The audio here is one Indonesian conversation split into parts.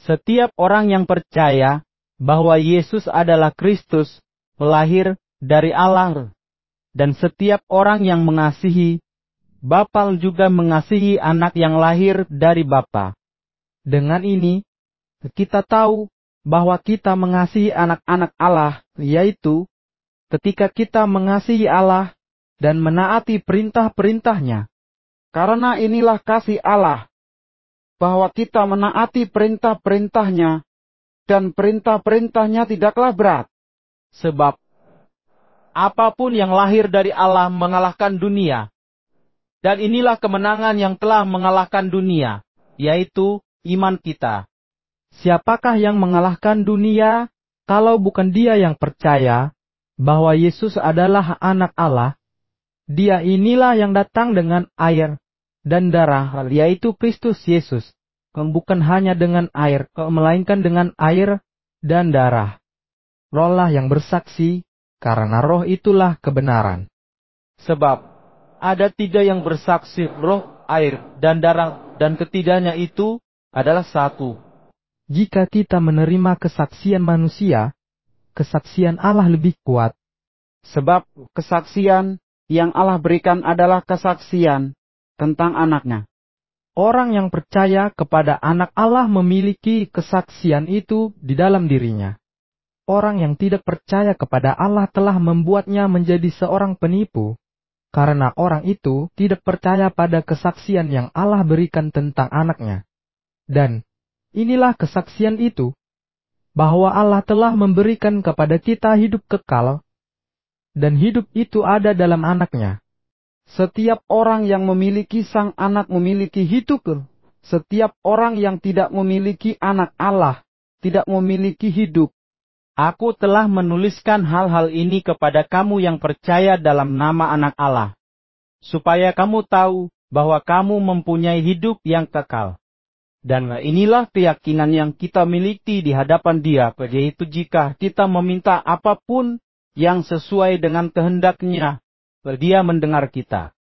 Setiap orang yang percaya bahwa Yesus adalah Kristus, lahir dari Allah, dan setiap orang yang mengasihi Bapa juga mengasihi anak yang lahir dari Bapa. Dengan ini, kita tahu bahwa kita mengasihi anak-anak Allah, yaitu ketika kita mengasihi Allah dan menaati perintah-perintahnya. Karena inilah kasih Allah, bahwa kita menaati perintah-perintahnya, dan perintah-perintahnya tidaklah berat. Sebab apapun yang lahir dari Allah mengalahkan dunia. Dan inilah kemenangan yang telah mengalahkan dunia, yaitu iman kita. Siapakah yang mengalahkan dunia, kalau bukan dia yang percaya bahwa Yesus adalah anak Allah? Dia inilah yang datang dengan air dan darah, yaitu Kristus Yesus. Bukan hanya dengan air, melainkan dengan air dan darah. Roh lah yang bersaksi, karena roh itulah kebenaran. Sebab ada 3 yang bersaksi, roh, air, dan darah, dan ketiganya itu adalah satu. Jika kita menerima kesaksian manusia, kesaksian Allah lebih kuat. Sebab kesaksian yang Allah berikan adalah kesaksian tentang anaknya. Orang yang percaya kepada anak Allah memiliki kesaksian itu di dalam dirinya. Orang yang tidak percaya kepada Allah telah membuatnya menjadi seorang penipu. Karena orang itu tidak percaya pada kesaksian yang Allah berikan tentang anaknya. Dan inilah kesaksian itu, bahwa Allah telah memberikan kepada kita hidup kekal, dan hidup itu ada dalam anaknya. Setiap orang yang memiliki sang anak memiliki hidup. Setiap orang yang tidak memiliki anak Allah, tidak memiliki hidup. Aku telah menuliskan hal-hal ini kepada kamu yang percaya dalam nama anak Allah, supaya kamu tahu bahwa kamu mempunyai hidup yang kekal. Dan inilah keyakinan yang kita miliki di hadapan Dia, yaitu jika kita meminta apapun yang sesuai dengan kehendak-Nya, Dia mendengar kita.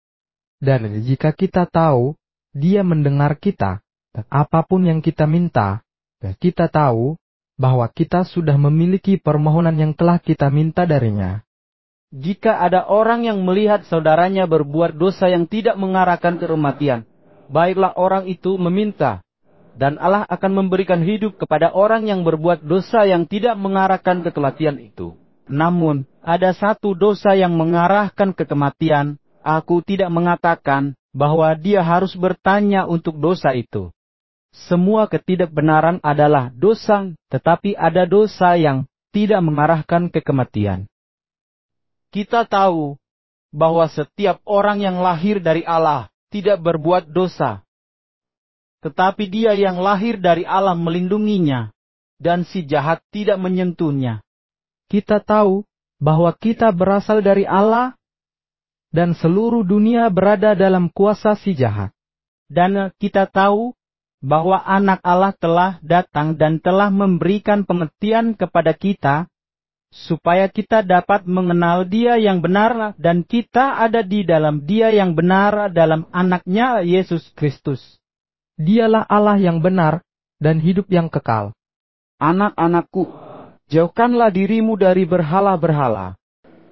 Dan jika kita tahu Dia mendengar kita, dan apapun yang kita minta, kita tahu bahwa kita sudah memiliki permohonan yang telah kita minta darinya. Jika ada orang yang melihat saudaranya berbuat dosa yang tidak mengarahkan ke kematian, baiklah orang itu meminta, dan Allah akan memberikan hidup kepada orang yang berbuat dosa yang tidak mengarahkan ke kematian itu. Namun, ada satu dosa yang mengarahkan ke kematian. Aku tidak mengatakan bahwa dia harus bertanya untuk dosa itu. Semua ketidakbenaran adalah dosa, tetapi ada dosa yang tidak mengarahkan ke kematian. Kita tahu bahwa setiap orang yang lahir dari Allah tidak berbuat dosa. Tetapi dia yang lahir dari Allah melindunginya, dan si jahat tidak menyentuhnya. Kita tahu bahwa kita berasal dari Allah, dan seluruh dunia berada dalam kuasa si jahat. Dan kita tahu bahwa anak Allah telah datang dan telah memberikan pengertian kepada kita, supaya kita dapat mengenal Dia yang benar, dan kita ada di dalam Dia yang benar dalam anaknya Yesus Kristus. Dialah Allah yang benar dan hidup yang kekal. Anak-anakku, jauhkanlah dirimu dari berhala-berhala.